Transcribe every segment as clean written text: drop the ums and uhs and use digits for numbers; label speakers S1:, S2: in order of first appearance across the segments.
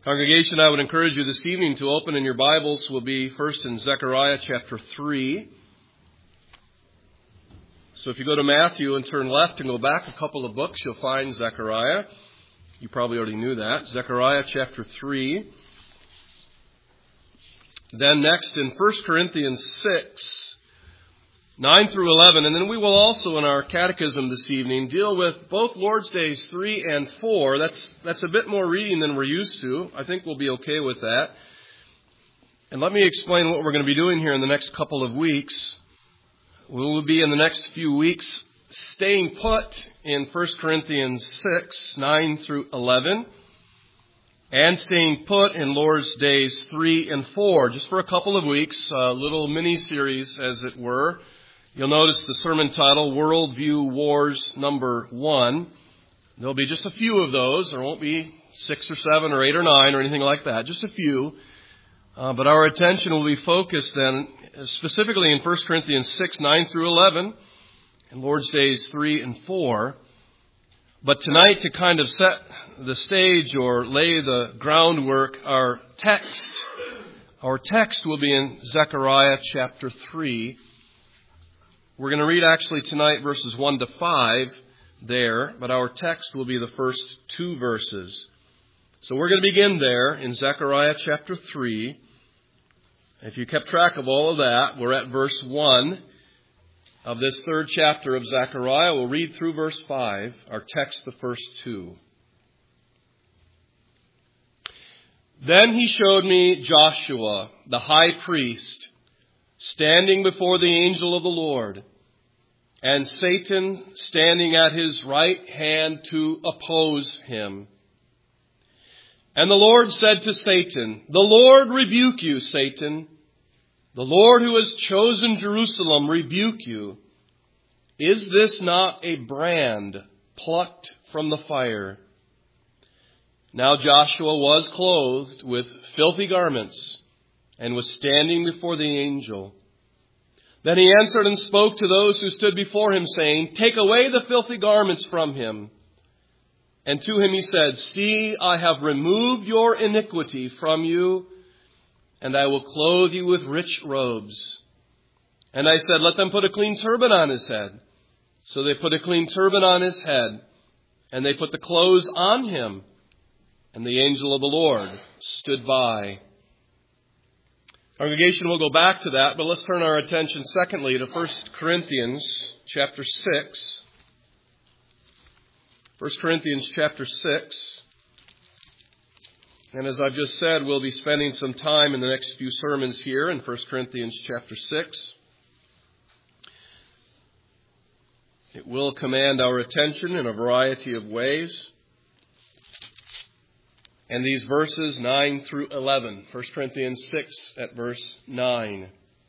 S1: Congregation, I would encourage you this evening to open in your Bibles. We'll be first in Zechariah chapter 3. So if you go to Matthew and turn left and go back a couple of books, you'll find Zechariah. You probably already knew that. Zechariah chapter 3. Then next in 1 Corinthians 6, 9 through 11. And then we will also in our catechism this evening deal with both Lord's Days 3 and 4. That's a bit more reading than we're used to. I think we'll be okay with that. And let me explain what we're going to be doing here in the next couple of weeks. We will be in the next few weeks staying put in 1 Corinthians 6, 9 through 11. And staying put in Lord's Days 3 and 4, just for a couple of weeks, a little mini-series as it were. You'll notice the sermon title, Worldview Wars number 1. There'll be just a few of those. There won't be 6 or 7 or 8 or 9 or anything like that, just a few. But our attention will be focused then specifically in 1 Corinthians 6, 9 through 11, and Lord's Days 3 and 4. But tonight, to kind of set the stage or lay the groundwork, our text will be in Zechariah chapter 3. We're going to read actually tonight verses 1 to 5 there, but our text will be the first 2 verses. So we're going to begin there in Zechariah chapter 3. If you kept track of all of that, we're at verse 1 of this 3rd chapter of Zechariah. We'll read through verse 5, our text the first 2. Then he showed me Joshua, the high priest, standing before the angel of the Lord, and Satan standing at his right hand to oppose him. And the Lord said to Satan, "The Lord rebuke you, Satan. The Lord who has chosen Jerusalem rebuke you. Is this not a brand plucked from the fire?" Now Joshua was clothed with filthy garments and was standing before the angel. Then he answered and spoke to those who stood before him, saying, "Take away the filthy garments from him." And to him he said, "See, I have removed your iniquity from you, and I will clothe you with rich robes." And I said, "Let them put a clean turban on his head." So they put a clean turban on his head, and they put the clothes on him. And the angel of the Lord stood by. Congregation, we'll go back to that, but let's turn our attention secondly to 1 Corinthians chapter 6. 1 Corinthians chapter 6. And as I've just said, we'll be spending some time in the next few sermons here in 1 Corinthians chapter 6. It will command our attention in a variety of ways. And these verses 9 through 11, 1 Corinthians 6 at verse 9.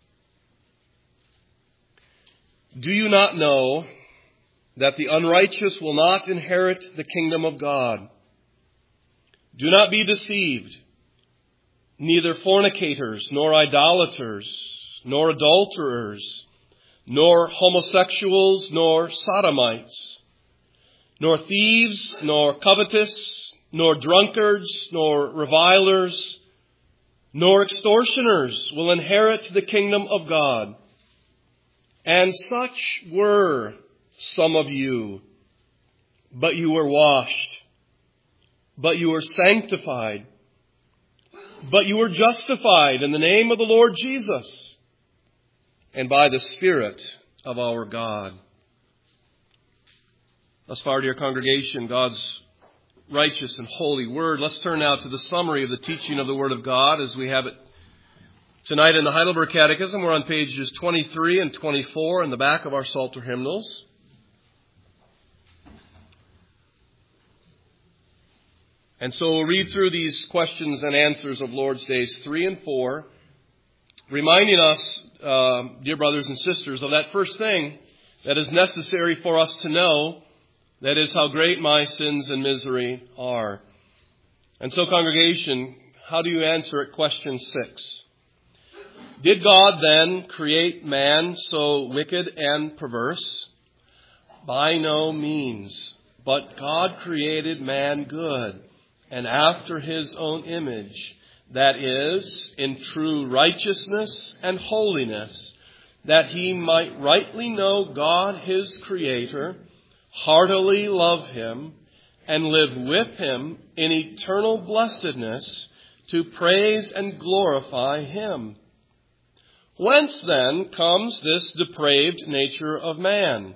S1: Do you not know that the unrighteous will not inherit the kingdom of God? Do not be deceived. Neither fornicators, nor idolaters, nor adulterers, nor homosexuals, nor sodomites, nor thieves, nor covetous, nor drunkards, nor revilers, nor extortioners will inherit the kingdom of God. And such were some of you. But you were washed. But you were sanctified. But you were justified in the name of the Lord Jesus and by the Spirit of our God. Thus far, dear congregation, God's righteous and holy word. Let's turn now to the summary of the teaching of the Word of God as we have it tonight in the Heidelberg Catechism. We're on pages 23 and 24 in the back of our Psalter hymnals. And so we'll read through these questions and answers of Lord's Days 3 and 4, reminding us, dear brothers and sisters, of that first thing that is necessary for us to know. That is how great my sins and misery are. And so, congregation, how do you answer at question 6? Did God then create man so wicked and perverse? By no means. But God created man good and after his own image, that is, in true righteousness and holiness, that he might rightly know God his Creator, heartily love him, and live with him in eternal blessedness to praise and glorify him. Whence then comes this depraved nature of man?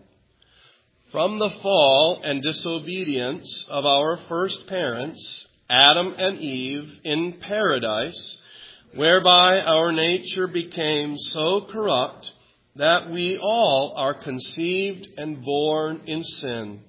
S1: From the fall and disobedience of our first parents, Adam and Eve, in paradise, whereby our nature became so corrupt that we all are conceived and born in sin.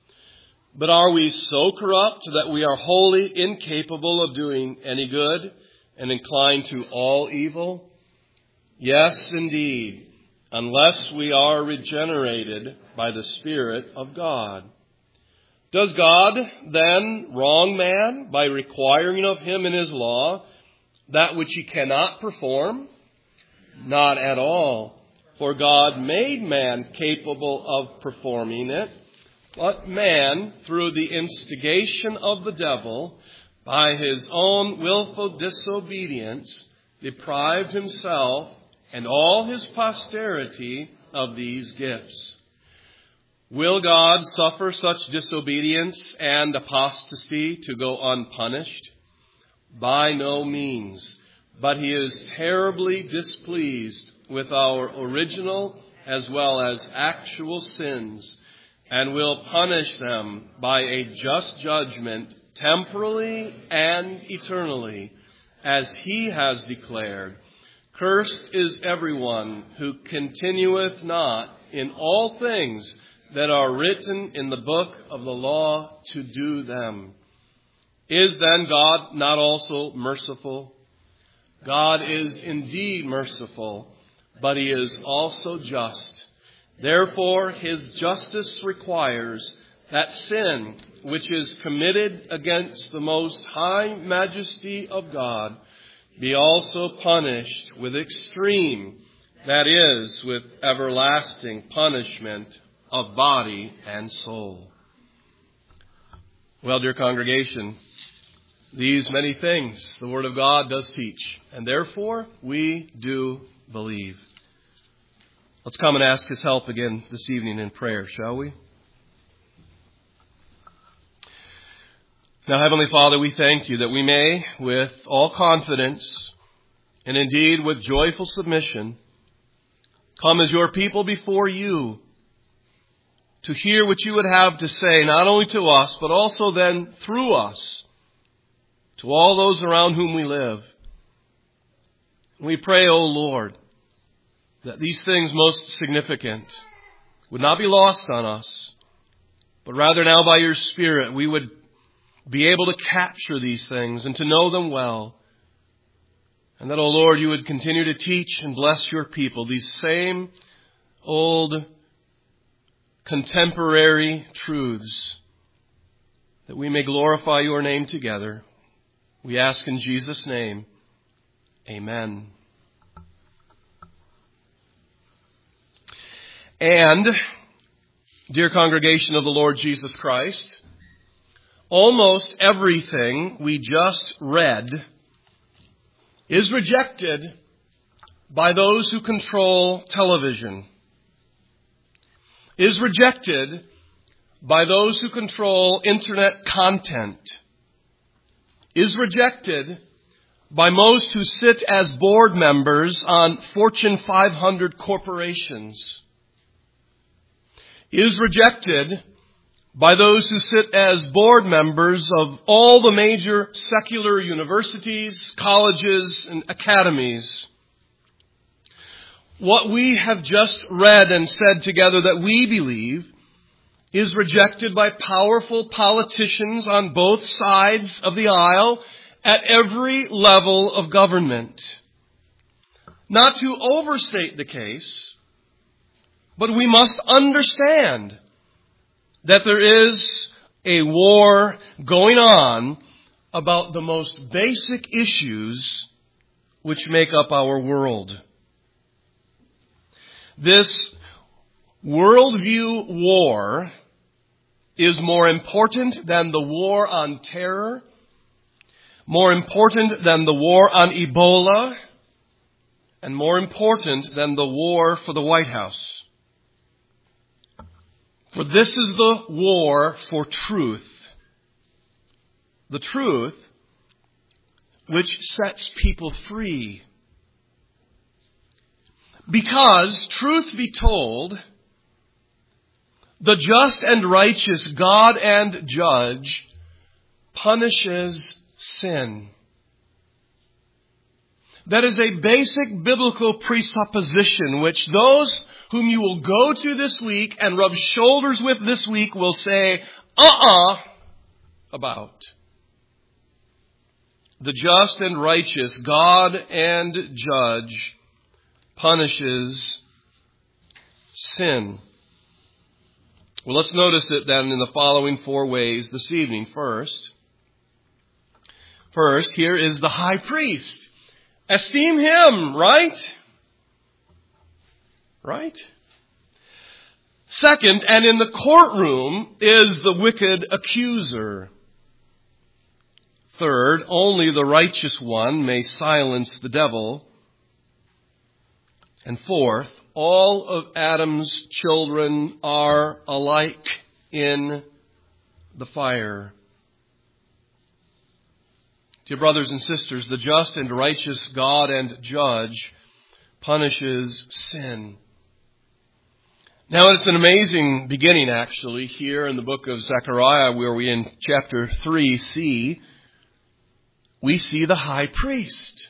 S1: But are we so corrupt that we are wholly incapable of doing any good and inclined to all evil? Yes, indeed, unless we are regenerated by the Spirit of God. Does God then wrong man by requiring of him in his law that which he cannot perform? Not at all, for God made man capable of performing it. But man, through the instigation of the devil, by his own willful disobedience, deprived himself and all his posterity of these gifts. Will God suffer such disobedience and apostasy to go unpunished? By no means, but he is terribly displeased with our original as well as actual sins, and will punish them by a just judgment temporally and eternally, as he has declared, "Cursed is everyone who continueth not in all things that are written in the book of the law to do them." Is then God not also merciful? God is indeed merciful, but he is also just. Therefore, his justice requires that sin which is committed against the most high majesty of God be also punished with extreme, that is, with everlasting punishment of body and soul. Well, dear congregation, these many things the Word of God does teach, and therefore we do believe. Let's come and ask his help again this evening in prayer, shall we? Now, Heavenly Father, we thank you that we may, with all confidence, and indeed with joyful submission, come as your people before you to hear what you would have to say, not only to us, but also then through us, to all those around whom we live. We pray, O Lord, that these things most significant would not be lost on us, but rather now by your Spirit we would be able to capture these things and to know them well. And that, O Lord, you would continue to teach and bless your people these same old contemporary truths, that we may glorify your name together. We ask in Jesus' name, amen. And, dear congregation of the Lord Jesus Christ, almost everything we just read is rejected by those who control television, is rejected by those who control internet content, is rejected by most who sit as board members on Fortune 500 corporations, is rejected by those who sit as board members of all the major secular universities, colleges, and academies. What we have just read and said together that we believe is rejected by powerful politicians on both sides of the aisle at every level of government. Not to overstate the case, but we must understand that there is a war going on about the most basic issues which make up our world. This worldview war is more important than the war on terror more important than the war on Ebola, and more important than the war for the White House. For this is the war for truth. The truth which sets people free. Because, truth be told, the just and righteous God and Judge punishes sin. That is a basic biblical presupposition which those whom you will go to this week and rub shoulders with this week will say, about. The just and righteous God and Judge punishes sin. Well, let's notice it then in the following 4 ways this evening. First, here is the high priest. Esteem him, right? Right? Second, and in the courtroom is the wicked accuser. Third, only the righteous one may silence the devil. And fourth, all of Adam's children are alike in the fire. Dear brothers and sisters, the just and righteous God and Judge punishes sin. Now, it's an amazing beginning, actually, here in the book of Zechariah, where we in chapter 3 we see the high priest.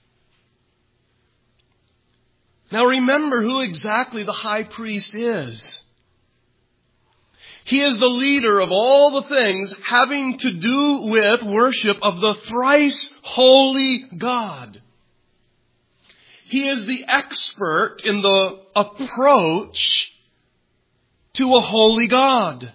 S1: Now, remember who exactly the high priest is. He is the leader of all the things having to do with worship of the thrice holy God. He is the expert in the approach to a holy God.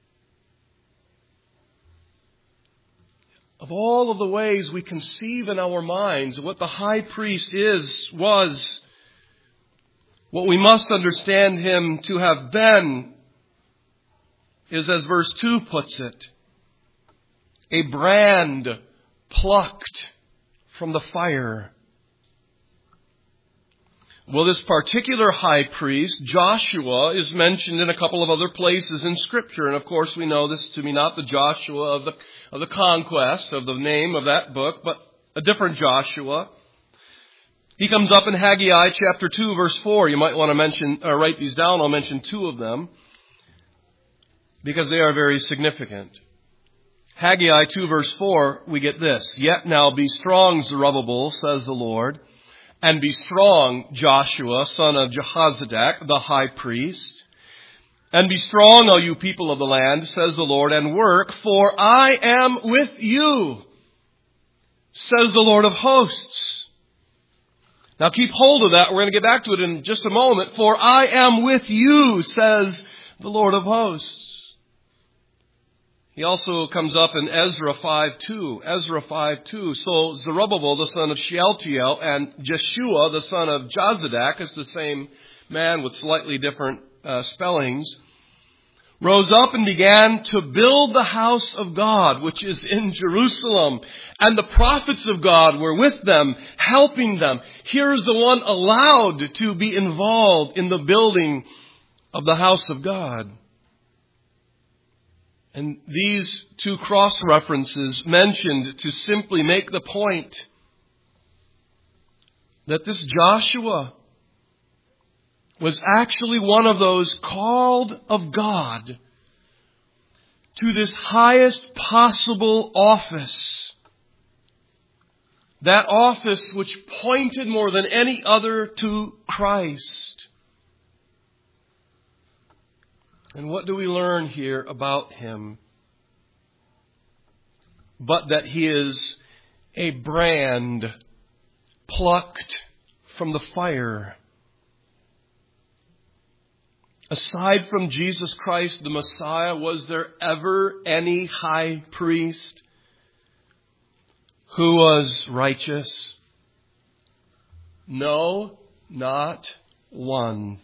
S1: Of all of the ways we conceive in our minds what the high priest was, what we must understand him to have been is, as verse 2 puts it, a brand plucked from the fire. Well, this particular high priest, Joshua, is mentioned in a couple of other places in Scripture. And of course we know this to be not the Joshua of the conquest, of the name of that book, but a different Joshua. He comes up in Haggai chapter 2, verse 4. You might want to mention, or write these down. I'll mention 2 of them, because they are very significant. Haggai 2, verse 4, we get this. Yet now be strong, Zerubbabel, says the Lord, and be strong, Joshua, son of Jehozadak, the high priest. And be strong, all you people of the land, says the Lord, and work, for I am with you, says the Lord of hosts. Now keep hold of that. We're going to get back to it in just a moment. For I am with you, says the Lord of hosts. He also comes up in Ezra 5:2. Ezra 5:2. So Zerubbabel, the son of Shealtiel, and Jeshua, the son of Jozadak, is the same man with slightly different spellings, rose up and began to build the house of God, which is in Jerusalem. And the prophets of God were with them, helping them. Here is the one allowed to be involved in the building of the house of God. And these 2 cross-references mentioned to simply make the point that this Joshua was actually one of those called of God to this highest possible office. That office which pointed more than any other to Christ. And what do we learn here about him? But that he is a brand plucked from the fire. Aside from Jesus Christ, the Messiah, was there ever any high priest who was righteous? No, not one.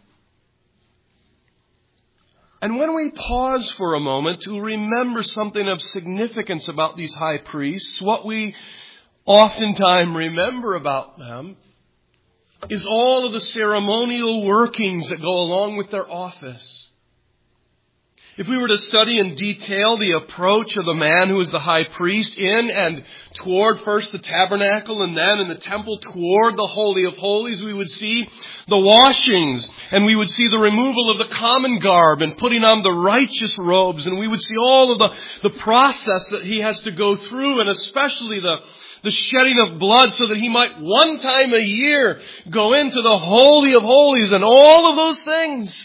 S1: And when we pause for a moment to remember something of significance about these high priests, what we oftentimes remember about them is all of the ceremonial workings that go along with their office. If we were to study in detail the approach of the man who is the high priest in and toward first the tabernacle and then in the temple toward the Holy of Holies, we would see the washings and we would see the removal of the common garb and putting on the righteous robes, and we would see all of the process that he has to go through, and especially the shedding of blood so that he might one time a year go into the Holy of Holies and all of those things.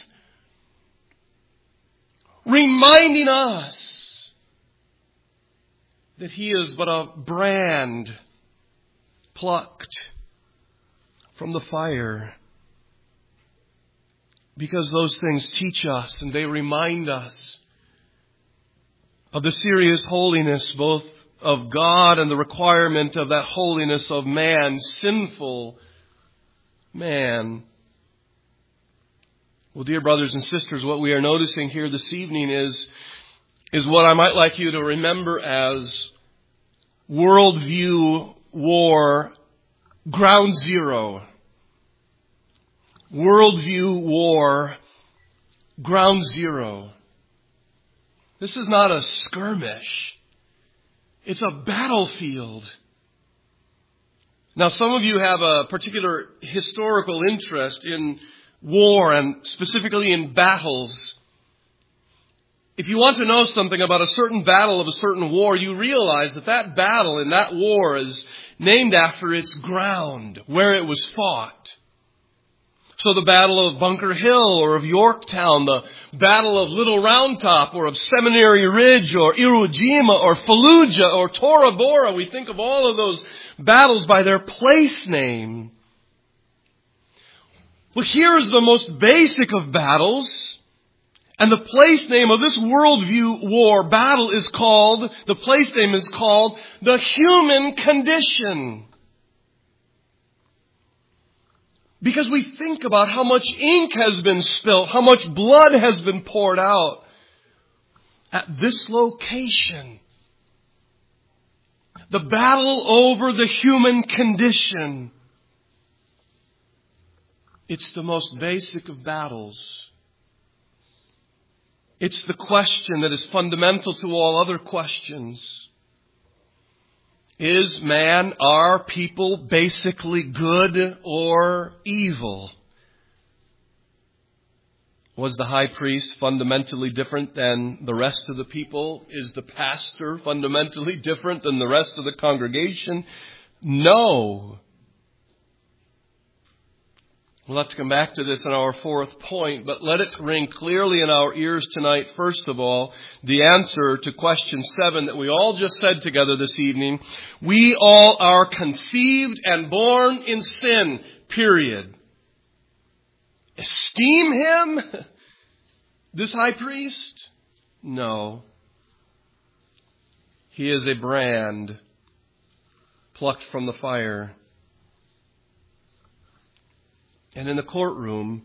S1: Reminding us that he is but a brand plucked from the fire. Because those things teach us and they remind us of the serious holiness both of God and the requirement of that holiness of man, sinful man. Well, dear brothers and sisters, what we are noticing here this evening is what I might like you to remember as worldview war ground zero. Worldview war ground zero. This is not a skirmish. It's a battlefield. Now, some of you have a particular historical interest in war and specifically in battles. If you want to know something about a certain battle of a certain war, you realize that battle in that war is named after its ground, where it was fought. So the Battle of Bunker Hill or of Yorktown, the Battle of Little Round Top or of Seminary Ridge or Iwo Jima or Fallujah or Tora Bora, we think of all of those battles by their place name. Well, here is the most basic of battles, and the place name of this worldview war battle is called, the place name is called the human condition. Because we think about how much ink has been spilled, how much blood has been poured out at this location. The battle over the human condition. It's the most basic of battles. It's the question that is fundamental to all other questions. Is man, are people basically good or evil? Was the high priest fundamentally different than the rest of the people? Is the pastor fundamentally different than the rest of the congregation? No. We'll have to come back to this in our fourth point, but let it ring clearly in our ears tonight, first of all, the answer to question 7 that we all just said together this evening. We all are conceived and born in sin, period. Esteem him, this high priest? No. He is a brand plucked from the fire. And in the courtroom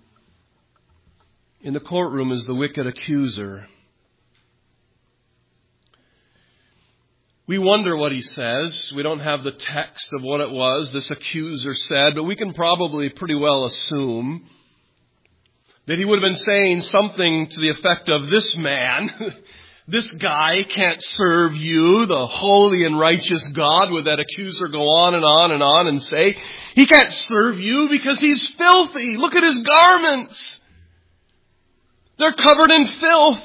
S1: is the wicked accuser. We wonder what he says. We don't have the text of what it was this accuser said, but we can probably pretty well assume that he would have been saying something to the effect of, this man, this guy can't serve you, the holy and righteous God. Would that accuser go on and on and on and say, he can't serve you because he's filthy. Look at his garments. They're covered in filth.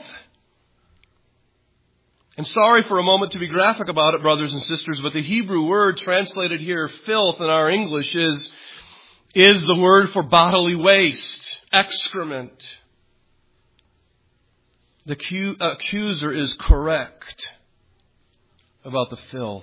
S1: And sorry for a moment to be graphic about it, brothers and sisters, but the Hebrew word translated here, filth, in our English is the word for bodily waste, excrement. The accuser is correct about the filth.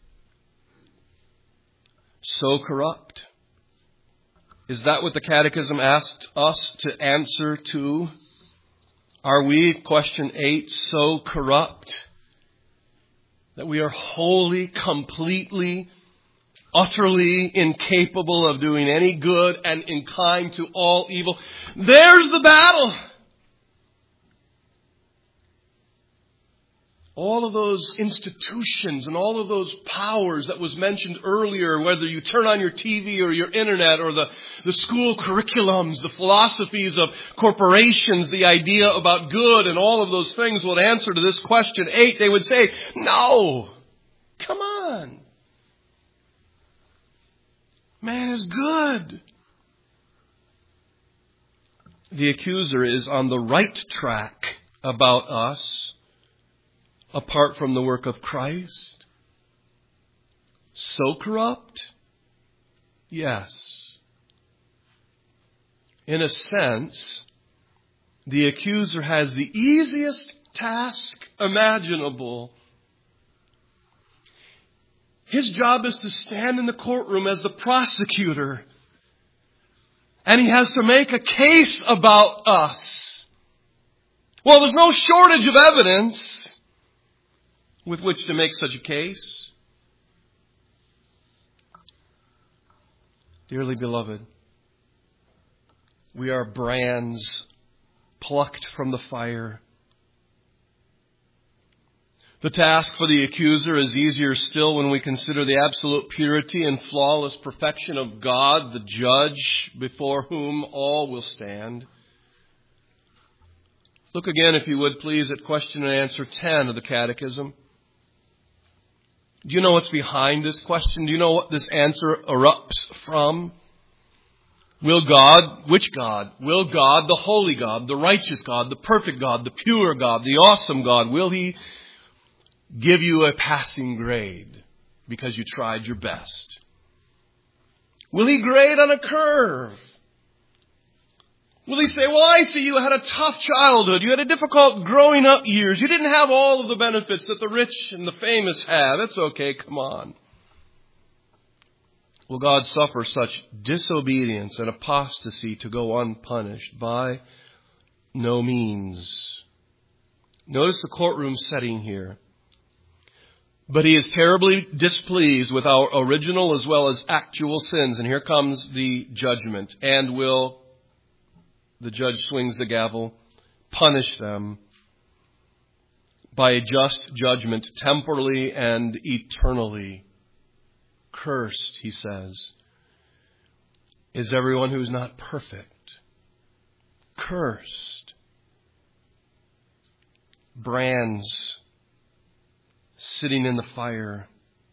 S1: So corrupt. Is that what the Catechism asked us to answer to? Are we, question 8, so corrupt that we are wholly, completely, utterly incapable of doing any good and inclined to all evil? There's the battle. All of those institutions and all of those powers that was mentioned earlier, whether you turn on your TV or your internet or the school curriculums, the philosophies of corporations, the idea about good and all of those things would answer to this question 8. They would say, no, come on. Man is good. The accuser is on the right track about us apart from the work of Christ. So corrupt? Yes. In a sense, the accuser has the easiest task imaginable. His job is to stand in the courtroom as the prosecutor. And he has to make a case about us. Well, there's no shortage of evidence with which to make such a case. Dearly beloved, we are brands plucked from the fire. The task for the accuser is easier still when we consider the absolute purity and flawless perfection of God, the judge before whom all will stand. Look again, if you would please, at question and answer 10 of the Catechism. Do you know what's behind this question? Do you know what this answer erupts from? Will God, which God? Will God, the holy God, the righteous God, the perfect God, the pure God, the awesome God, will He give you a passing grade because you tried your best? Will He grade on a curve? Will He say, well, I see you had a tough childhood. You had a difficult growing up years. You didn't have all of the benefits that the rich and the famous have. It's okay, come on. Will God suffer such disobedience and apostasy to go unpunished? By no means. Notice the courtroom setting here. But He is terribly displeased with our original as well as actual sins. And here comes the judgment. And will, the judge swings the gavel, punish them by a just judgment, temporally and eternally. Cursed, He says, is everyone who is not perfect. Cursed. Brands sitting in the fire.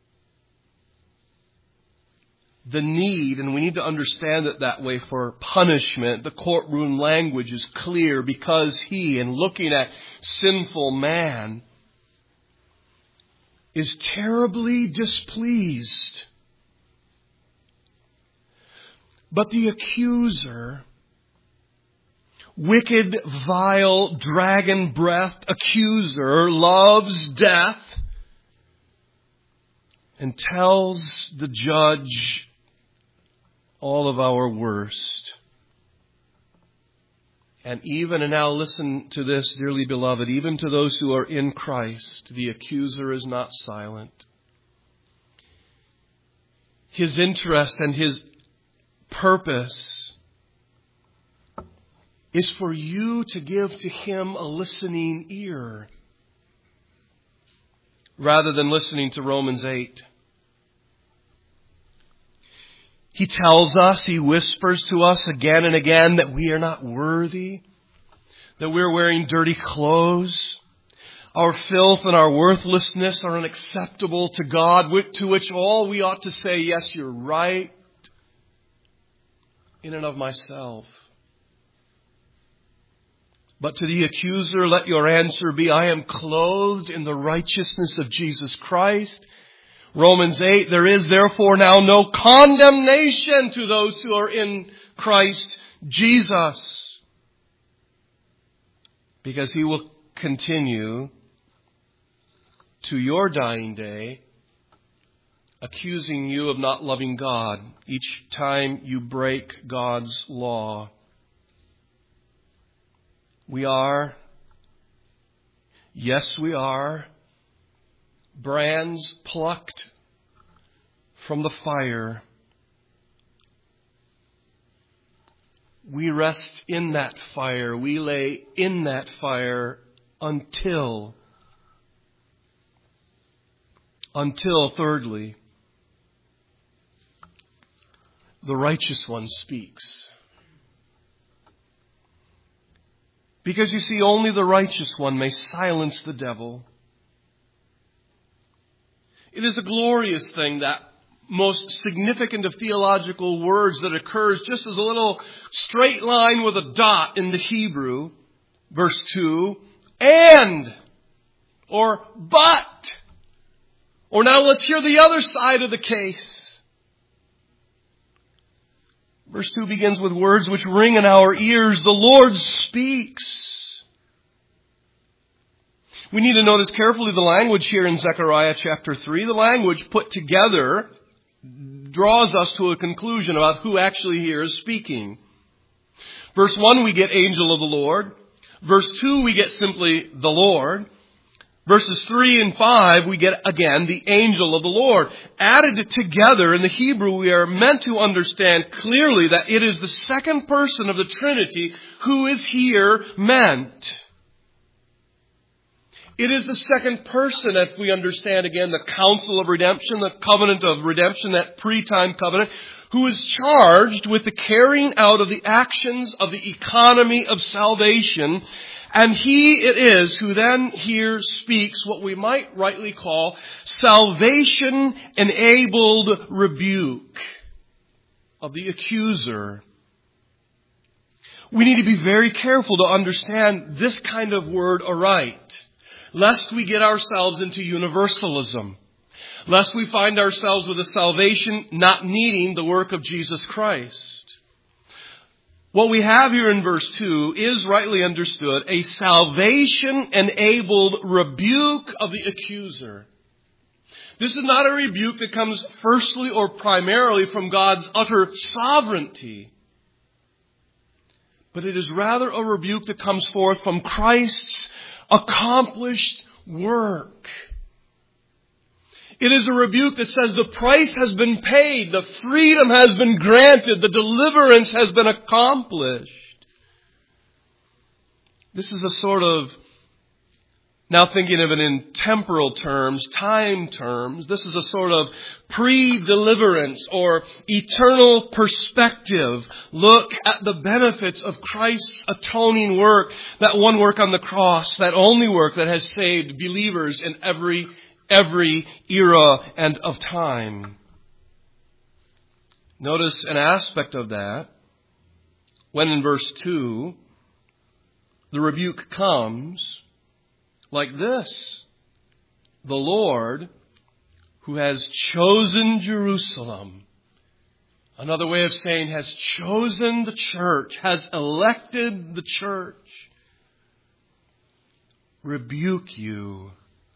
S1: The need, and we need to understand it that way, for punishment. The courtroom language is clear because He, in looking at sinful man, is terribly displeased. But the accuser, wicked, vile, dragon-breathed accuser, loves death and tells the judge all of our worst. And now listen to this, dearly beloved, even to those who are in Christ, the accuser is not silent. His interest and his purpose is for you to give to him a listening ear rather than listening to Romans 8. He tells us, He whispers to us again and again that we are not worthy, that we're wearing dirty clothes. Our filth and our worthlessness are unacceptable to God, to which all we ought to say, yes, you're right, in and of myself. But to the accuser, let your answer be, I am clothed in the righteousness of Jesus Christ. Romans 8, there is therefore now no condemnation to those who are in Christ Jesus, because He will continue to your dying day accusing you of not loving God each time you break God's law. We are, yes we are, brands plucked from the fire. We rest in that fire. We lay in that fire until Until, thirdly, the righteous one speaks. Because you see, only the righteous one may silence the devil. It is a glorious thing, that most significant of theological words that occurs just as a little straight line with a dot in the Hebrew. Verse 2, and, or but. Or now let's hear the other side of the case. Verse 2 begins with words which ring in our ears. The Lord speaks. We need to notice carefully the language here in Zechariah chapter 3. The language put together draws us to a conclusion about who actually here is speaking. Verse 1, we get angel of the Lord. Verse 2, we get simply the Lord. Verses 3 and 5, we get again the angel of the Lord. Added together in the Hebrew, we are meant to understand clearly that it is the second person of the Trinity who is here meant. It is the second person, if we understand again the counsel of redemption, the covenant of redemption, that pre-time covenant, who is charged with the carrying out of the actions of the economy of salvation. And He it is who then here speaks what we might rightly call salvation-enabled rebuke of the accuser. We need to be very careful to understand this kind of word aright, lest we get ourselves into universalism, lest we find ourselves with a salvation not needing the work of Jesus Christ. What we have here in verse 2 is, rightly understood, a salvation-enabled rebuke of the accuser. This is not a rebuke that comes firstly or primarily from God's utter sovereignty, but it is rather a rebuke that comes forth from Christ's accomplished work. It is a rebuke that says the price has been paid, the freedom has been granted, the deliverance has been accomplished. This is a sort of, now thinking of it in temporal terms, time terms, this is a sort of pre-deliverance or eternal perspective look at the benefits of Christ's atoning work, that one work on the cross, that only work that has saved believers in every era and of time. Notice an aspect of that when in verse 2 the rebuke comes like this: the Lord who has chosen Jerusalem. Another way of saying has chosen the church, has elected the church. Rebuke you.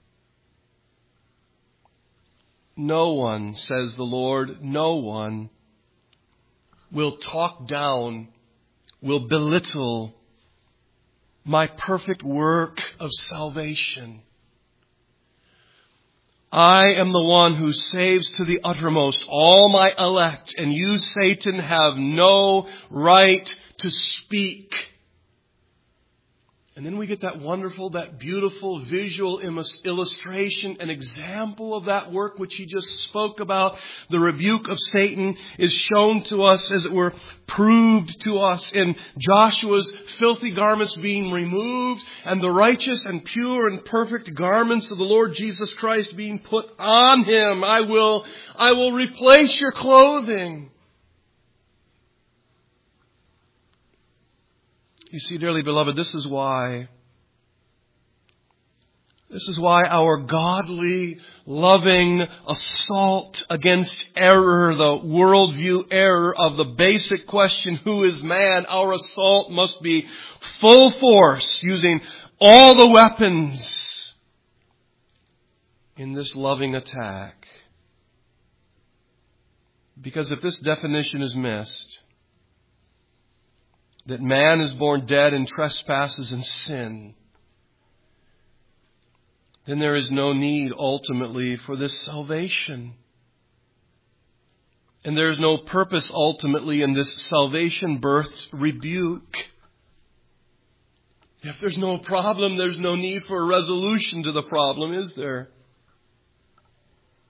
S1: No one, says the Lord, no one will talk down, will belittle my perfect work of salvation. I am the one who saves to the uttermost all my elect, and you, Satan, have no right to speak. And then we get that wonderful, that beautiful visual illustration, an example of that work which he just spoke about. The rebuke of Satan is shown to us, as it were, proved to us in Joshua's filthy garments being removed and the righteous and pure and perfect garments of the Lord Jesus Christ being put on him. I will replace your clothing. You see, dearly beloved, this is why our godly, loving assault against error, the worldview error of the basic question, who is man? Our assault must be full force, using all the weapons in this loving attack. Because if this definition is missed, that man is born dead in trespasses and sin, then there is no need ultimately for this salvation. And there is no purpose ultimately in this salvation-birthed rebuke. If there's no problem, there's no need for a resolution to the problem, is there?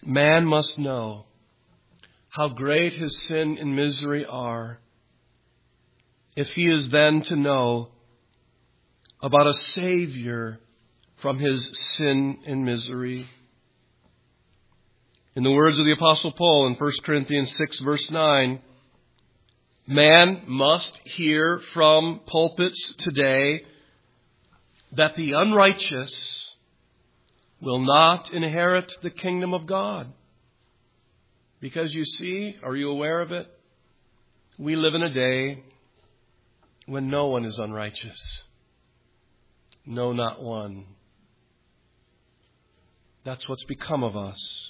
S1: Man must know how great his sin and misery are if he is then to know about a Savior from his sin and misery. In the words of the Apostle Paul in 1 Corinthians 6 verse 9, man must hear from pulpits today that the unrighteous will not inherit the kingdom of God. Because you see, are you aware of it? We live in a day when no one is unrighteous. No, not one. That's what's become of us.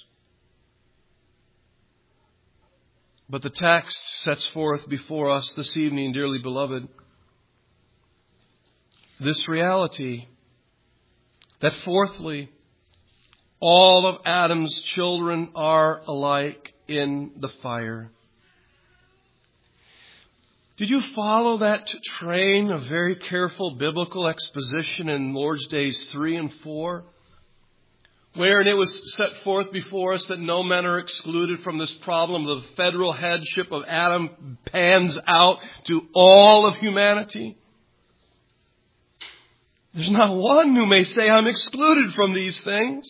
S1: But the text sets forth before us this evening, dearly beloved, this reality that fourthly, all of Adam's children are alike in the fire. Did you follow that train of very careful biblical exposition in Lord's Days 3 and 4? Wherein it was set forth before us that no men are excluded from this problem. The federal headship of Adam pans out to all of humanity. There's not one who may say, I'm excluded from these things.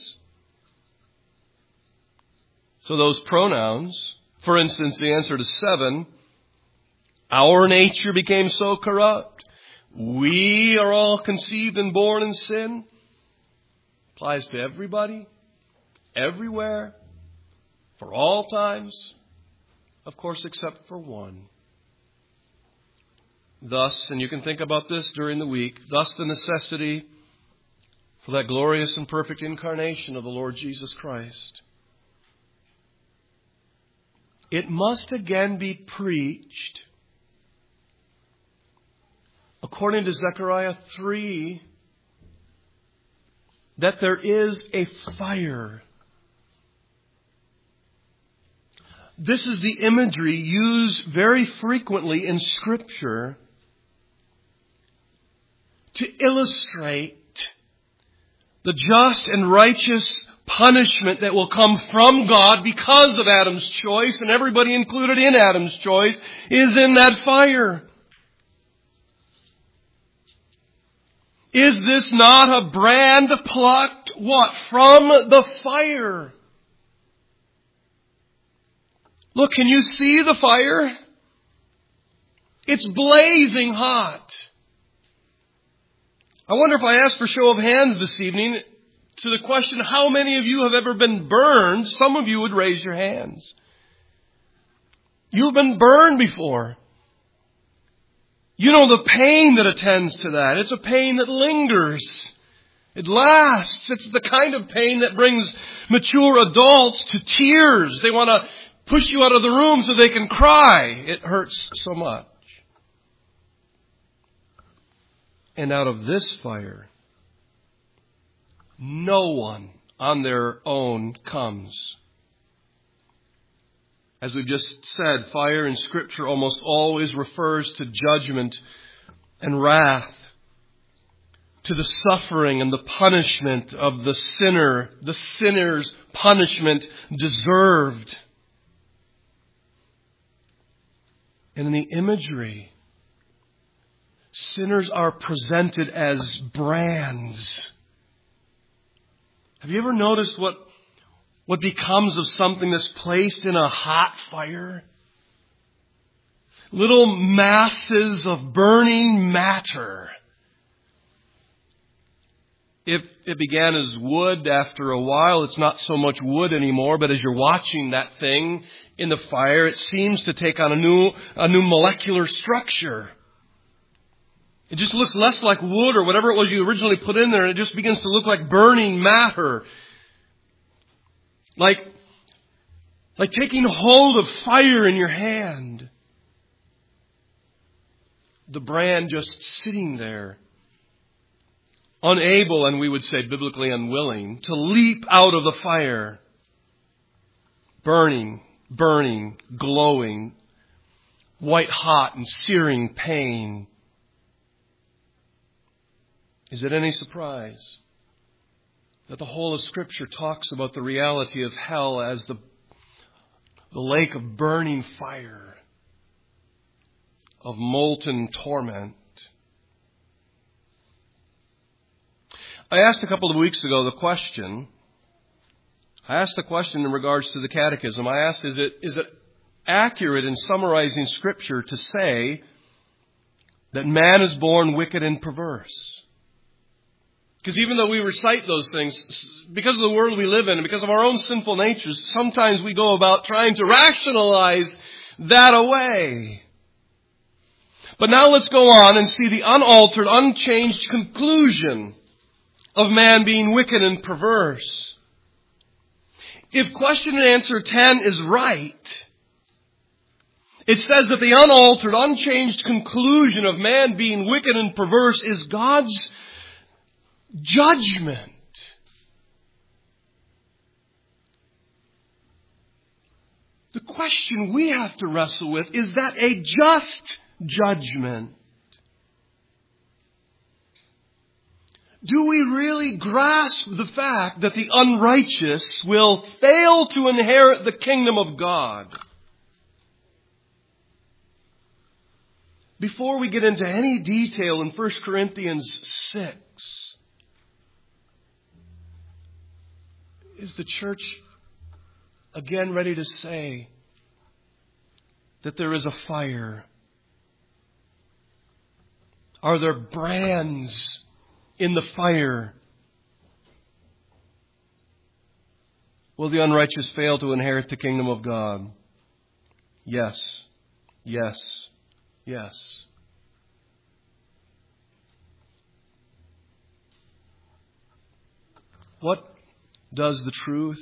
S1: So those pronouns, for instance, the answer to 7, our nature became so corrupt. We are all conceived and born in sin. Applies to everybody, everywhere, for all times, of course, except for one. Thus, and you can think about this during the week, thus the necessity for that glorious and perfect incarnation of the Lord Jesus Christ. It must again be preached, according to Zechariah 3, that there is a fire. This is the imagery used very frequently in Scripture to illustrate the just and righteous punishment that will come from God because of Adam's choice, and everybody included in Adam's choice is in that fire. Is this not a brand plucked, what? From the fire. Look, can you see the fire? It's blazing hot. I wonder if I ask for show of hands this evening to the question, how many of you have ever been burned? Some of you would raise your hands. You've been burned before. You know the pain that attends to that. It's a pain that lingers. It lasts. It's the kind of pain that brings mature adults to tears. They want to push you out of the room so they can cry. It hurts so much. And out of this fire, no one on their own comes. As we've just said, fire in Scripture almost always refers to judgment and wrath, to the suffering and the punishment of the sinner, the sinner's punishment deserved. And in the imagery, sinners are presented as brands. Have you ever noticed what becomes of something that's placed in a hot fire? Little masses of burning matter. If it began as wood, after a while it's not so much wood anymore, but as you're watching that thing in the fire, it seems to take on a new molecular structure. It just looks less like wood or whatever it was you originally put in there, and it just begins to look like burning matter. Like taking hold of fire in your hand. The brand just sitting there, unable, and we would say biblically unwilling, to leap out of the fire. Burning, glowing, white hot and searing pain. Is it any surprise that the whole of Scripture talks about the reality of hell as the lake of burning fire, of molten torment. I asked a couple of weeks ago the question in regards to the catechism. I asked, is it accurate in summarizing Scripture to say that man is born wicked and perverse? Because even though we recite those things, because of the world we live in and because of our own sinful natures, sometimes we go about trying to rationalize that away. But now let's go on and see the unaltered, unchanged conclusion of man being wicked and perverse. If question and answer 10 is right, it says that the unaltered, unchanged conclusion of man being wicked and perverse is God's judgment. The question we have to wrestle with is that a just judgment? Do we really grasp the fact that the unrighteous will fail to inherit the kingdom of God? Before we get into any detail in 1 Corinthians 6, is the church again ready to say that there is a fire? Are there brands in the fire? Will the unrighteous fail to inherit the kingdom of God? Yes, yes, yes. What does the truth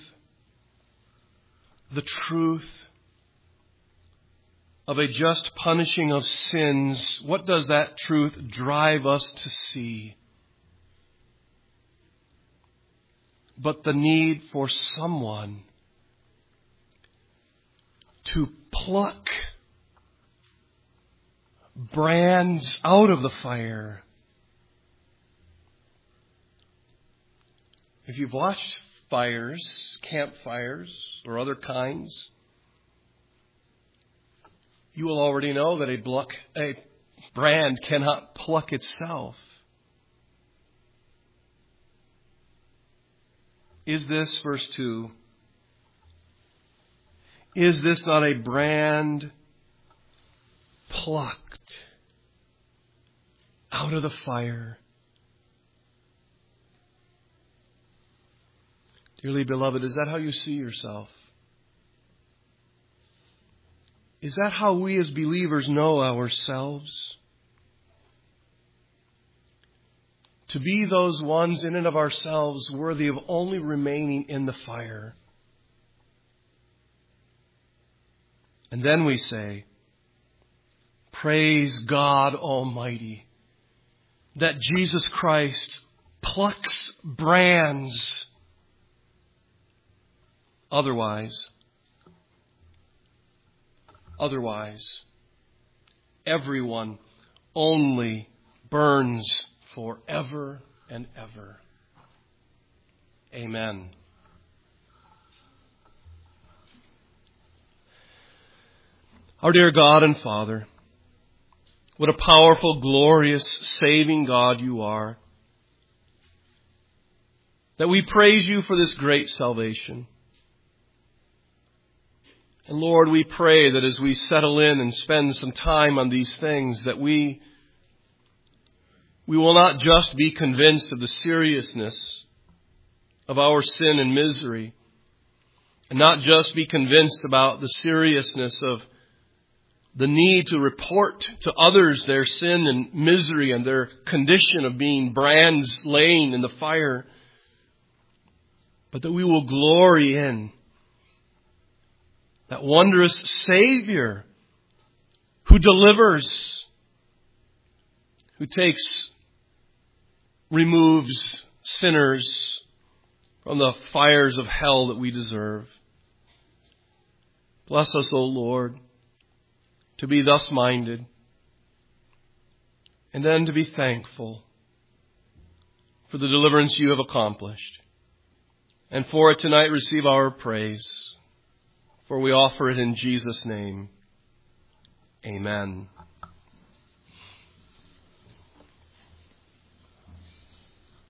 S1: of a just punishing of sins, what does that truth drive us to see? But the need for someone to pluck brands out of the fire. If you've watched fires, campfires, or other kinds, you will already know that a brand cannot pluck itself. Is this, verse 2, is this not a brand plucked out of the fire? Dearly beloved, is that how you see yourself? Is that how we as believers know ourselves? To be those ones in and of ourselves worthy of only remaining in the fire. And then we say, praise God Almighty, that Jesus Christ plucks brands. Otherwise, everyone only burns forever and ever. Amen. Our dear God and Father, what a powerful, glorious, saving God you are. That we praise you for this great salvation. And Lord, we pray that as we settle in and spend some time on these things, that we will not just be convinced of the seriousness of our sin and misery, and not just be convinced about the seriousness of the need to report to others their sin and misery and their condition of being brands laying in the fire, but that we will glory in that wondrous Savior who delivers, who removes sinners from the fires of hell that we deserve. Bless us, O Lord, to be thus minded, and then to be thankful for the deliverance you have accomplished. And for it tonight receive our praise. For we offer it in Jesus' name. Amen.